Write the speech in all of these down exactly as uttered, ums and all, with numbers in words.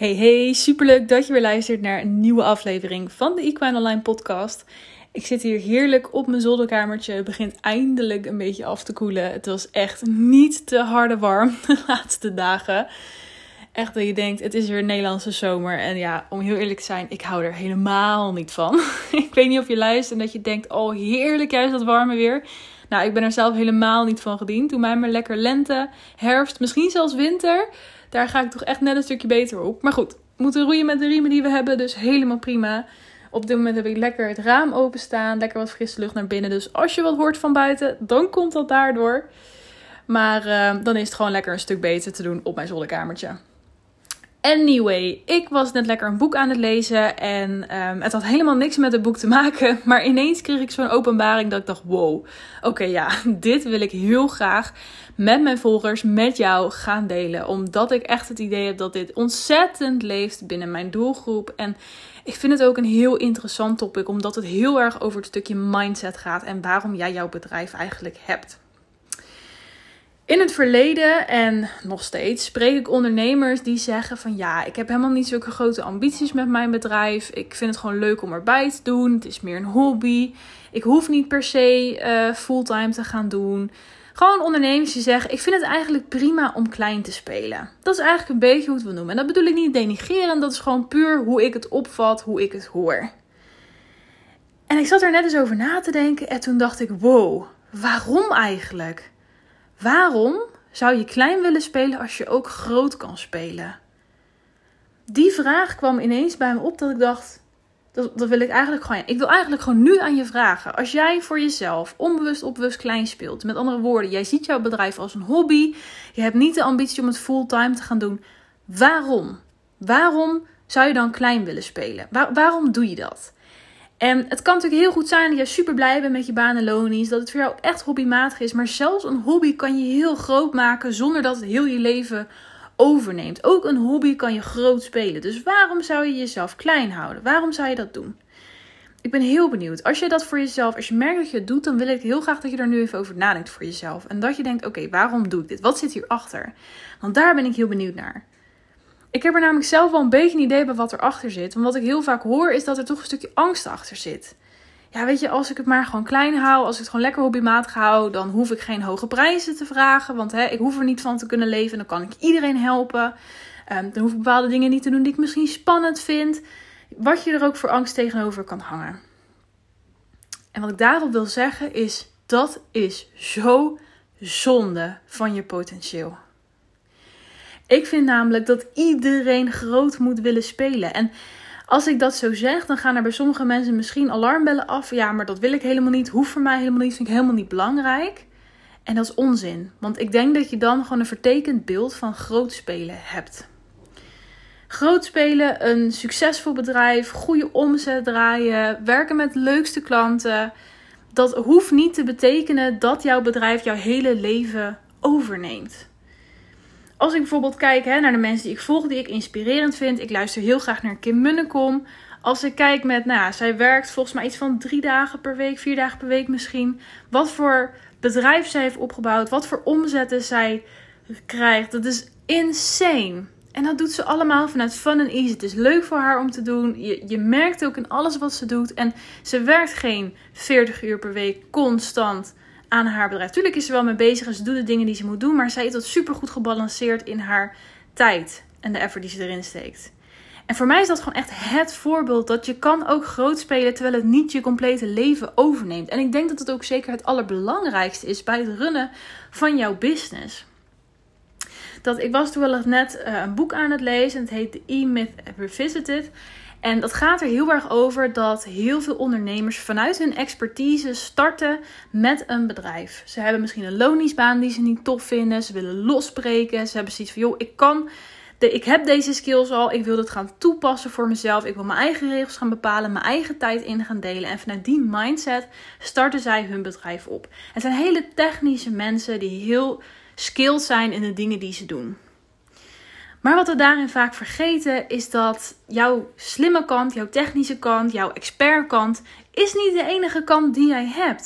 Hey hey, superleuk dat je weer luistert naar een nieuwe aflevering van de Equine Online podcast. Ik zit hier heerlijk op mijn zolderkamertje. Het begint eindelijk een beetje af te koelen. Het was echt niet te harde warm de laatste dagen. Echt dat je denkt, het is weer een Nederlandse zomer. En ja, om heel eerlijk te zijn, ik hou er helemaal niet van. Ik weet niet of je luistert en dat je denkt, oh heerlijk, juist dat warme weer. Nou, ik ben er zelf helemaal niet van gediend. Doe mij maar lekker lente, herfst, misschien zelfs winter. Daar ga ik toch echt net een stukje beter op. Maar goed, we moeten roeien met de riemen die we hebben, dus helemaal prima. Op dit moment heb ik lekker het raam openstaan, lekker wat frisse lucht naar binnen. Dus als je wat hoort van buiten, dan komt dat daardoor. Maar uh, dan is het gewoon lekker een stuk beter te doen op mijn zolderkamertje. Anyway, ik was net lekker een boek aan het lezen en um, het had helemaal niks met het boek te maken. Maar ineens kreeg ik zo'n openbaring dat ik dacht, wow, oké okay, ja, dit wil ik heel graag met mijn volgers, met jou gaan delen. Omdat ik echt het idee heb dat dit ontzettend leeft binnen mijn doelgroep. En ik vind het ook een heel interessant topic, omdat het heel erg over het stukje mindset gaat en waarom jij jouw bedrijf eigenlijk hebt. In het verleden en nog steeds spreek ik ondernemers die zeggen van ja, ik heb helemaal niet zulke grote ambities met mijn bedrijf. Ik vind het gewoon leuk om erbij te doen. Het is meer een hobby. Ik hoef niet per se uh, fulltime te gaan doen. Gewoon ondernemers die zeggen, ik vind het eigenlijk prima om klein te spelen. Dat is eigenlijk een beetje hoe het we noemen. En dat bedoel ik niet denigreren. Dat is gewoon puur hoe ik het opvat, hoe ik het hoor. En ik zat er net eens over na te denken en toen dacht ik, wow, waarom eigenlijk? Waarom zou je klein willen spelen als je ook groot kan spelen? Die vraag kwam ineens bij me op dat ik dacht, dat, dat wil ik eigenlijk gewoon, ik wil eigenlijk gewoon nu aan je vragen. Als jij voor jezelf onbewust of bewust klein speelt, met andere woorden, jij ziet jouw bedrijf als een hobby, je hebt niet de ambitie om het fulltime te gaan doen. Waarom? Waarom zou je dan klein willen spelen? Waar, waarom doe je dat? En het kan natuurlijk heel goed zijn dat je super blij bent met je baan en lonies. Dat het voor jou ook echt hobbymatig is. Maar zelfs een hobby kan je heel groot maken zonder dat het heel je leven overneemt. Ook een hobby kan je groot spelen. Dus waarom zou je jezelf klein houden? Waarom zou je dat doen? Ik ben heel benieuwd. Als je dat voor jezelf, als je merkt dat je het doet, dan wil ik heel graag dat je er nu even over nadenkt voor jezelf. En dat je denkt, oké, okay, waarom doe ik dit? Wat zit hierachter? Want daar ben ik heel benieuwd naar. Ik heb er namelijk zelf wel een beetje een idee bij wat erachter zit. Want wat ik heel vaak hoor is dat er toch een stukje angst achter zit. Ja, weet je, als ik het maar gewoon klein hou, als ik het gewoon lekker hobbymatig hou, dan hoef ik geen hoge prijzen te vragen. Want hè, ik hoef er niet van te kunnen leven. Dan kan ik iedereen helpen. Um, dan hoef ik bepaalde dingen niet te doen die ik misschien spannend vind. Wat je er ook voor angst tegenover kan hangen. En wat ik daarop wil zeggen is, dat is zo zonde van je potentieel. Ik vind namelijk dat iedereen groot moet willen spelen. En als ik dat zo zeg, dan gaan er bij sommige mensen misschien alarmbellen af. Ja, maar dat wil ik helemaal niet. Hoeft voor mij helemaal niet. Vind ik helemaal niet belangrijk. En dat is onzin. Want ik denk dat je dan gewoon een vertekend beeld van groot spelen hebt. Groot spelen, een succesvol bedrijf, goede omzet draaien, werken met de leukste klanten. Dat hoeft niet te betekenen dat jouw bedrijf jouw hele leven overneemt. Als ik bijvoorbeeld kijk hè, naar de mensen die ik volg, die ik inspirerend vind. Ik luister heel graag naar Kim Munnekom. Als ik kijk met, nou ja, zij werkt volgens mij iets van drie dagen per week, vier dagen per week misschien. Wat voor bedrijf zij heeft opgebouwd, wat voor omzetten zij krijgt. Dat is insane. En dat doet ze allemaal vanuit fun en easy. Het is leuk voor haar om te doen. Je, je merkt ook in alles wat ze doet. En ze werkt geen veertig uur per week constant aan haar bedrijf. Tuurlijk is ze wel mee bezig en ze doet de dingen die ze moet doen. Maar zij is dat super goed gebalanceerd in haar tijd en de effort die ze erin steekt. En voor mij is dat gewoon echt het voorbeeld dat je kan ook groot spelen terwijl het niet je complete leven overneemt. En ik denk dat het ook zeker het allerbelangrijkste is bij het runnen van jouw business. Dat, ik was toevallig net uh, een boek aan het lezen. Het heet The E-Myth Revisited. En dat gaat er heel erg over dat heel veel ondernemers vanuit hun expertise starten met een bedrijf. Ze hebben misschien een loningsbaan die ze niet tof vinden. Ze willen losbreken. Ze hebben zoiets van, joh, ik kan, de, ik heb deze skills al. Ik wil dat gaan toepassen voor mezelf. Ik wil mijn eigen regels gaan bepalen, mijn eigen tijd in gaan delen. En vanuit die mindset starten zij hun bedrijf op. Het zijn hele technische mensen die heel skilled zijn in de dingen die ze doen. Maar wat we daarin vaak vergeten is dat jouw slimme kant, jouw technische kant, jouw expertkant is niet de enige kant die jij hebt.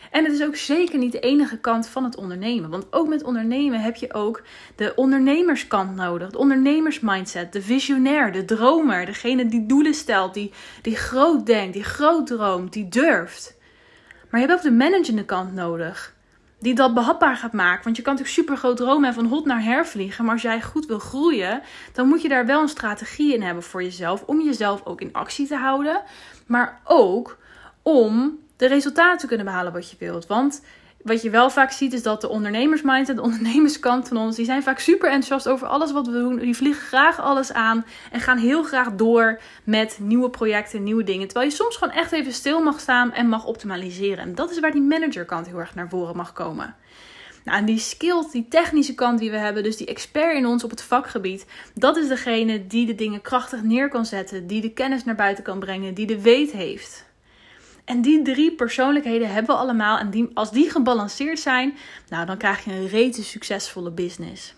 En het is ook zeker niet de enige kant van het ondernemen. Want ook met ondernemen heb je ook de ondernemerskant nodig. De ondernemersmindset, de visionair, de dromer. Degene die doelen stelt, die, die groot denkt, die groot droomt, die durft. Maar je hebt ook de managende kant nodig. Die dat behapbaar gaat maken. Want je kan natuurlijk super groot dromen en van hot naar her vliegen. Maar als jij goed wil groeien, dan moet je daar wel een strategie in hebben voor jezelf. Om jezelf ook in actie te houden. Maar ook om de resultaten te kunnen behalen wat je wilt. Want wat je wel vaak ziet is dat de ondernemersmindset, de ondernemerskant van ons, die zijn vaak super enthousiast over alles wat we doen. Die vliegen graag alles aan en gaan heel graag door met nieuwe projecten, nieuwe dingen. Terwijl je soms gewoon echt even stil mag staan en mag optimaliseren. En dat is waar die managerkant heel erg naar voren mag komen. Nou, en die skills, die technische kant die we hebben, dus die expert in ons op het vakgebied, dat is degene die de dingen krachtig neer kan zetten, die de kennis naar buiten kan brengen, die de weet heeft. En die drie persoonlijkheden hebben we allemaal. En die, als die gebalanceerd zijn, nou, dan krijg je een rete succesvolle business.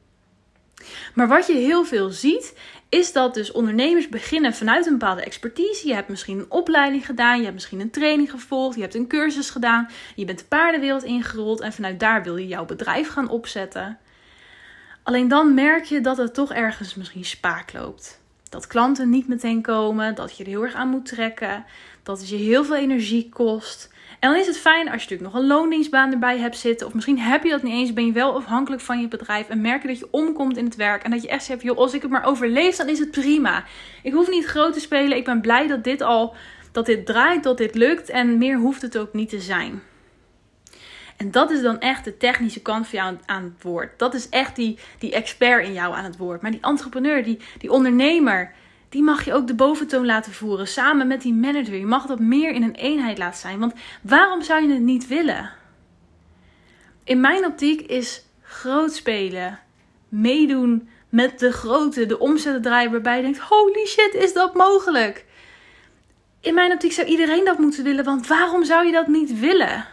Maar wat je heel veel ziet, is dat dus ondernemers beginnen vanuit een bepaalde expertise. Je hebt misschien een opleiding gedaan, je hebt misschien een training gevolgd, je hebt een cursus gedaan. Je bent de paardenwereld ingerold en vanuit daar wil je jouw bedrijf gaan opzetten. Alleen dan merk je dat het toch ergens misschien spaak loopt. Dat klanten niet meteen komen, dat je er heel erg aan moet trekken, dat het je heel veel energie kost. En dan is het fijn als je natuurlijk nog een loondienstbaan erbij hebt zitten. Of misschien heb je dat niet eens, ben je wel afhankelijk van je bedrijf. En merk je dat je omkomt in het werk. En dat je echt zegt, joh, als ik het maar overleef, dan is het prima. Ik hoef niet groot te spelen. Ik ben blij dat dit al, dat dit draait, dat dit lukt. En meer hoeft het ook niet te zijn. En dat is dan echt de technische kant van jou aan het woord. Dat is echt die, die expert in jou aan het woord. Maar die entrepreneur, die, die ondernemer, die mag je ook de boventoon laten voeren. Samen met die manager. Je mag dat meer in een eenheid laten zijn. Want waarom zou je het niet willen? In mijn optiek is groot spelen, meedoen met de grote, de omzetten draaien waarbij je denkt, holy shit, is dat mogelijk? In mijn optiek zou iedereen dat moeten willen. Want waarom zou je dat niet willen?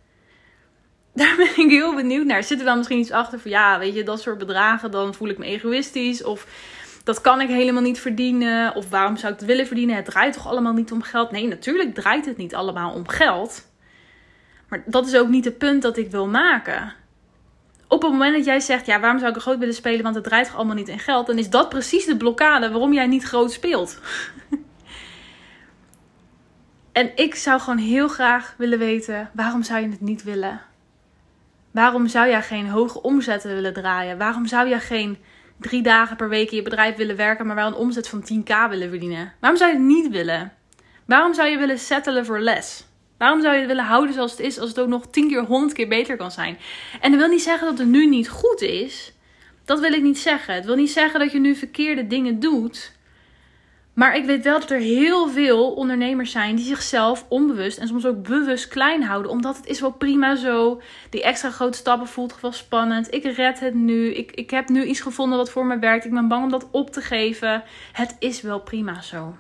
Daar ben ik heel benieuwd naar. Zit er dan misschien iets achter van, ja, weet je, dat soort bedragen, dan voel ik me egoïstisch. Of dat kan ik helemaal niet verdienen. Of waarom zou ik het willen verdienen? Het draait toch allemaal niet om geld? Nee, natuurlijk draait het niet allemaal om geld. Maar dat is ook niet het punt dat ik wil maken. Op het moment dat jij zegt, ja, waarom zou ik er groot willen spelen? Want het draait toch allemaal niet in geld? Dan is dat precies de blokkade waarom jij niet groot speelt. En ik zou gewoon heel graag willen weten, waarom zou je het niet willen? Waarom zou jij geen hoge omzetten willen draaien? Waarom zou jij geen drie dagen per week in je bedrijf willen werken, maar wel een omzet van tien k willen verdienen? Waarom zou je het niet willen? Waarom zou je willen settelen voor less? Waarom zou je het willen houden zoals het is, als het ook nog tien keer, honderd keer beter kan zijn? En dat wil niet zeggen dat het nu niet goed is. Dat wil ik niet zeggen. Het wil niet zeggen dat je nu verkeerde dingen doet. Maar ik weet wel dat er heel veel ondernemers zijn die zichzelf onbewust en soms ook bewust klein houden. Omdat het is wel prima zo. Die extra grote stappen voelt wel spannend. Ik red het nu. Ik, ik heb nu iets gevonden wat voor me werkt. Ik ben bang om dat op te geven. Het is wel prima zo.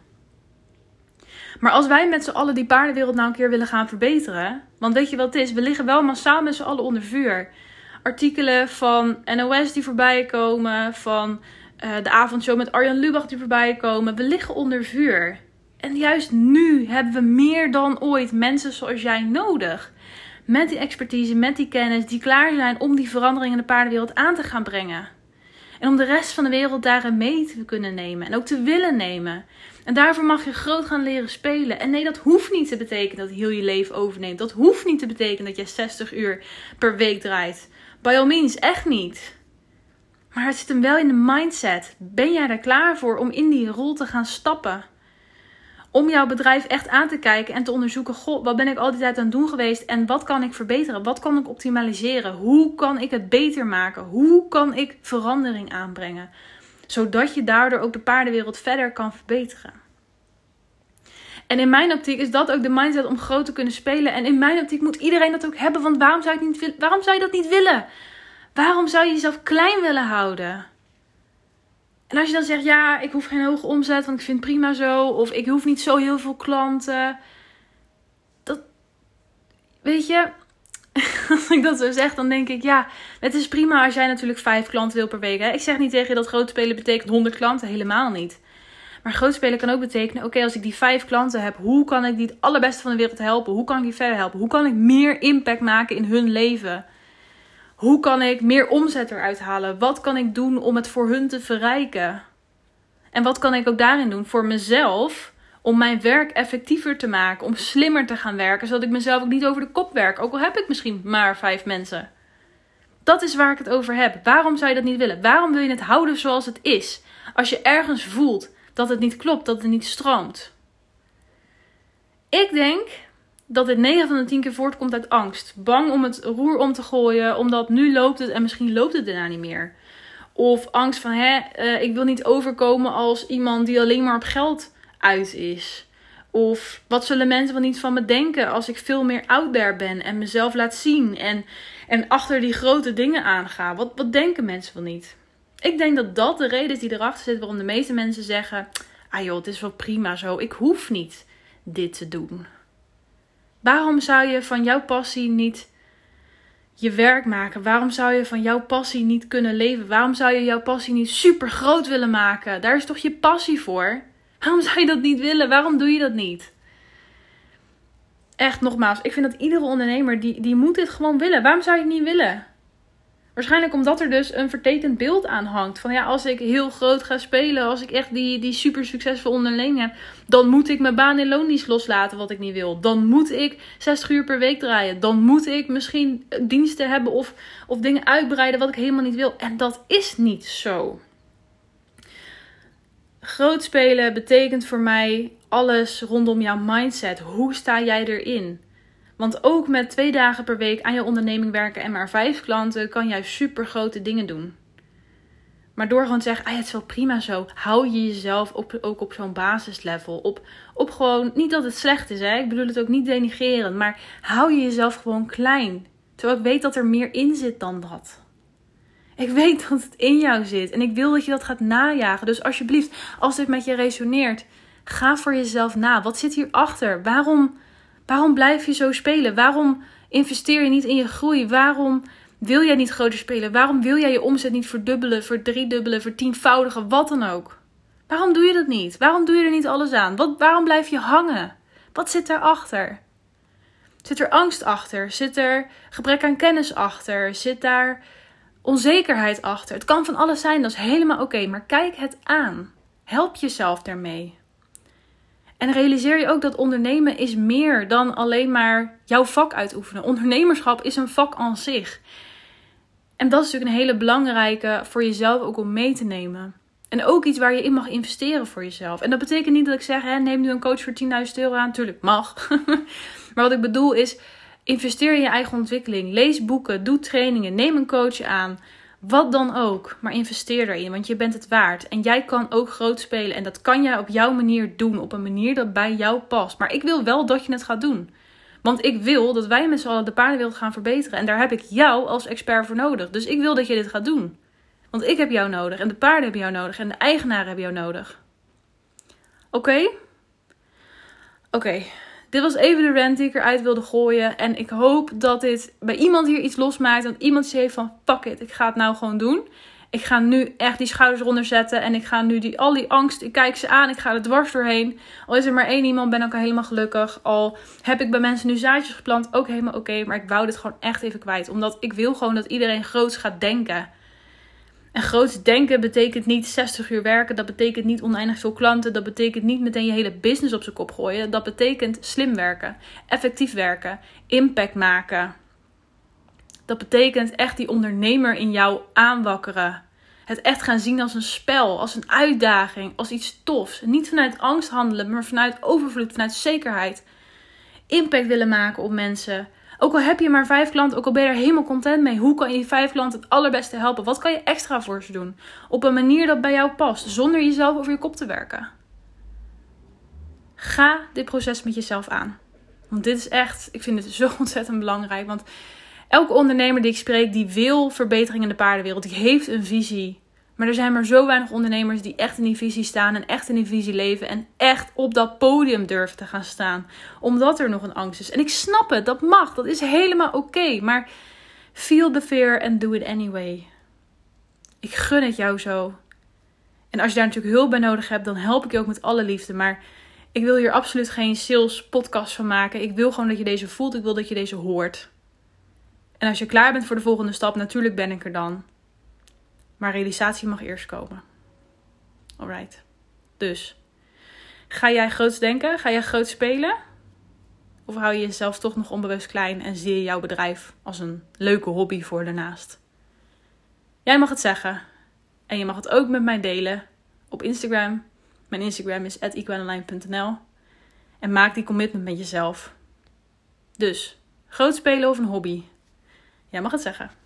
Maar als wij met z'n allen die paardenwereld nou een keer willen gaan verbeteren. Want weet je wat het is? We liggen wel massaal met z'n allen onder vuur. Artikelen van N O S die voorbij komen. Van uh, de avondshow met Arjan Lubach die voorbij komen. We liggen onder vuur. En juist nu hebben we meer dan ooit mensen zoals jij nodig. Met die expertise, met die kennis. Die klaar zijn om die verandering in de paardenwereld aan te gaan brengen. En om de rest van de wereld daarin mee te kunnen nemen. En ook te willen nemen. En daarvoor mag je groot gaan leren spelen. En nee, dat hoeft niet te betekenen dat heel je leven overneemt. Dat hoeft niet te betekenen dat je zestig uur per week draait. By all means, echt niet. Maar het zit hem wel in de mindset. Ben jij er klaar voor om in die rol te gaan stappen? Om jouw bedrijf echt aan te kijken en te onderzoeken. Goh, wat ben ik al die tijd aan het doen geweest? En wat kan ik verbeteren? Wat kan ik optimaliseren? Hoe kan ik het beter maken? Hoe kan ik verandering aanbrengen? Zodat je daardoor ook de paardenwereld verder kan verbeteren. En in mijn optiek is dat ook de mindset om groot te kunnen spelen. En in mijn optiek moet iedereen dat ook hebben. Want waarom zou, je het niet, waarom zou je dat niet willen? Waarom zou je jezelf klein willen houden? En als je dan zegt, ja, ik hoef geen hoge omzet, want ik vind het prima zo. Of ik hoef niet zo heel veel klanten. Dat, weet je, als ik dat zo zeg, dan denk ik, ja, het is prima als jij natuurlijk vijf klanten wil per week. Hè? Ik zeg niet tegen je dat groot spelen betekent honderd klanten, helemaal niet. Maar groot spelen kan ook betekenen, oké, okay, als ik die vijf klanten heb, hoe kan ik die het allerbeste van de wereld helpen? Hoe kan ik die verder helpen? Hoe kan ik meer impact maken in hun leven? Hoe kan ik meer omzet eruit halen? Wat kan ik doen om het voor hun te verrijken? En wat kan ik ook daarin doen voor mezelf, om mijn werk effectiever te maken, om slimmer te gaan werken, zodat ik mezelf ook niet over de kop werk, ook al heb ik misschien maar vijf mensen. Dat is waar ik het over heb. Waarom zou je dat niet willen? Waarom wil je het houden zoals het is? Als je ergens voelt dat het niet klopt, dat het niet stroomt. Ik denk dat dit negen van de tien keer voortkomt uit angst. Bang om het roer om te gooien, omdat nu loopt het en misschien loopt het daarna niet meer. Of angst van, hè, uh, ik wil niet overkomen als iemand die alleen maar op geld uit is. Of wat zullen mensen wel niet van me denken als ik veel meer out there ben en mezelf laat zien en, en achter die grote dingen aanga. Wat, wat denken mensen wel niet? Ik denk dat dat de reden is die erachter zit waarom de meeste mensen zeggen, ah joh, het is wel prima zo, ik hoef niet dit te doen. Waarom zou je van jouw passie niet je werk maken? Waarom zou je van jouw passie niet kunnen leven? Waarom zou je jouw passie niet super groot willen maken? Daar is toch je passie voor? Waarom zou je dat niet willen? Waarom doe je dat niet? Echt, nogmaals, ik vind dat iedere ondernemer, die, die moet dit gewoon willen. Waarom zou je het niet willen? Waarschijnlijk omdat er dus een vertekend beeld aan hangt. Van ja, als ik heel groot ga spelen, als ik echt die, die super succesvolle onderneming heb, dan moet ik mijn baan in loondienst loslaten wat ik niet wil. Dan moet ik zestig uur per week draaien. Dan moet ik misschien diensten hebben of, of dingen uitbreiden wat ik helemaal niet wil. En dat is niet zo. Groot spelen betekent voor mij alles rondom jouw mindset. Hoe sta jij erin? Want ook met twee dagen per week aan je onderneming werken en maar vijf klanten kan jij super grote dingen doen. Maar door gewoon te zeggen, ah, het is wel prima zo, hou je jezelf op, ook op zo'n basislevel. Op, op gewoon, niet dat het slecht is, hè? Ik bedoel het ook niet denigrerend, maar hou je jezelf gewoon klein. Terwijl ik weet dat er meer in zit dan dat. Ik weet dat het in jou zit en ik wil dat je dat gaat najagen. Dus alsjeblieft, als dit met je resoneert, ga voor jezelf na. Wat zit hierachter? Waarom... Waarom blijf je zo spelen? Waarom investeer je niet in je groei? Waarom wil jij niet groter spelen? Waarom wil jij je omzet niet verdubbelen, verdriedubbelen, vertienvoudigen, wat dan ook? Waarom doe je dat niet? Waarom doe je er niet alles aan? Wat, waarom blijf je hangen? Wat zit daarachter? Zit er angst achter? Zit er gebrek aan kennis achter? Zit daar onzekerheid achter? Het kan van alles zijn, dat is helemaal oké. Okay, maar kijk het aan. Help jezelf daarmee. En realiseer je ook dat ondernemen is meer dan alleen maar jouw vak uitoefenen. Ondernemerschap is een vak aan zich. En dat is natuurlijk een hele belangrijke voor jezelf ook om mee te nemen. En ook iets waar je in mag investeren voor jezelf. En dat betekent niet dat ik zeg, hè, neem nu een coach voor tienduizend euro aan. Tuurlijk, mag. Maar wat ik bedoel is, investeer in je eigen ontwikkeling. Lees boeken, doe trainingen, neem een coach aan. Wat dan ook, maar investeer erin, want je bent het waard. En jij kan ook groot spelen en dat kan jij op jouw manier doen, op een manier dat bij jou past. Maar ik wil wel dat je het gaat doen. Want ik wil dat wij met z'n allen de paardenwereld gaan verbeteren. En daar heb ik jou als expert voor nodig. Dus ik wil dat je dit gaat doen. Want ik heb jou nodig en de paarden hebben jou nodig en de eigenaren hebben jou nodig. Oké? Okay? Oké. Okay. Dit was even de rant die ik eruit wilde gooien. En ik hoop dat dit bij iemand hier iets losmaakt. Dat iemand zegt van, fuck it, ik ga het nou gewoon doen. Ik ga nu echt die schouders eronder zetten. En ik ga nu die, al die angst, ik kijk ze aan. Ik ga er dwars doorheen. Al is er maar één iemand, ben ik al helemaal gelukkig. Al heb ik bij mensen nu zaadjes geplant, ook helemaal oké. Okay, maar ik wou dit gewoon echt even kwijt. Omdat ik wil gewoon dat iedereen groots gaat denken. En groots denken betekent niet zestig uur werken. Dat betekent niet oneindig veel klanten. Dat betekent niet meteen je hele business op zijn kop gooien. Dat betekent slim werken. Effectief werken. Impact maken. Dat betekent echt die ondernemer in jou aanwakkeren. Het echt gaan zien als een spel. Als een uitdaging. Als iets tofs. Niet vanuit angst handelen. Maar vanuit overvloed. Vanuit zekerheid. Impact willen maken op mensen. Ook al heb je maar vijf klanten, ook al ben je er helemaal content mee. Hoe kan je die vijf klanten het allerbeste helpen? Wat kan je extra voor ze doen? Op een manier dat bij jou past. Zonder jezelf over je kop te werken. Ga dit proces met jezelf aan. Want dit is echt, ik vind het zo ontzettend belangrijk. Want elke ondernemer die ik spreek, die wil verbetering in de paardenwereld. Die heeft een visie. Maar er zijn maar zo weinig ondernemers die echt in die visie staan. En echt in die visie leven. En echt op dat podium durven te gaan staan. Omdat er nog een angst is. En ik snap het, dat mag. Dat is helemaal oké. Okay, maar feel the fear and do it anyway. Ik gun het jou zo. En als je daar natuurlijk hulp bij nodig hebt, dan help ik je ook met alle liefde. Maar ik wil hier absoluut geen sales podcast van maken. Ik wil gewoon dat je deze voelt. Ik wil dat je deze hoort. En als je klaar bent voor de volgende stap, natuurlijk ben ik er dan. Maar realisatie mag eerst komen. Alright. Dus, ga jij groots denken? Ga jij groots spelen? Of hou je jezelf toch nog onbewust klein en zie je jouw bedrijf als een leuke hobby voor daarnaast? Jij mag het zeggen. En je mag het ook met mij delen op Instagram. Mijn Instagram is at equinoline punt n l. En maak die commitment met jezelf. Dus, groot spelen of een hobby? Jij mag het zeggen.